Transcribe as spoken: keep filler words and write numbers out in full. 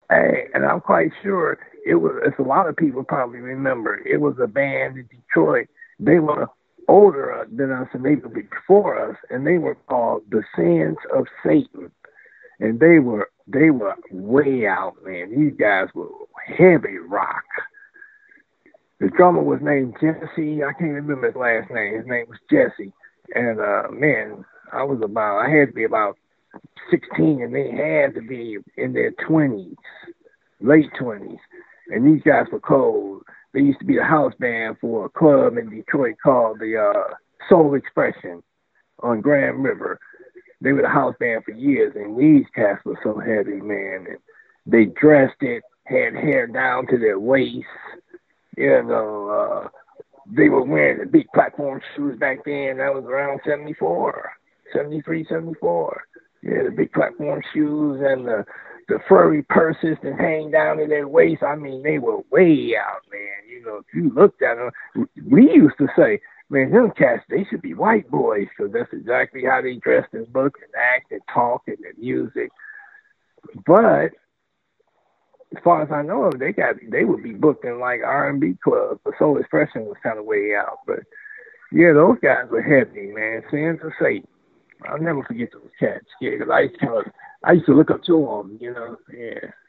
Hey, and I'm quite sure it was. It's a lot of people probably remember. It was a band in Detroit. They were older than us and maybe before us, and they were called the Sins of Satan. And they were they were way out, man. These guys were heavy rock. The drummer was named Jesse. I can't remember his last name. His name was Jesse. And uh, man, I was about I had to be about sixteen, and they had to be in their twenties, late twenties. And these guys were cold. They used to be a house band for a club in Detroit called the uh, Soul Expression on Grand River. They were the house band for years, and these cats were so heavy, man. And they dressed it, had hair down to their waist. You know, uh, they were wearing the big platform shoes back then. That was around seventy-four, seventy-three, seventy-four. Yeah, the big platform shoes and the the furry purses that hang down to their waist. I mean, they were way out, man. You know, if you looked at them, we used to say, man, them cats, they should be white boys, because that's exactly how they dressed and look and act and talk and the music. But as far as I know, they got they would be booked in like R and B clubs. The Soul Expression was kind of way out, but yeah, those guys were heavy, man. Sins of Satan. I'll never forget those cats. Yeah, 'cause I used to, I used to look up to them, you know. Yeah.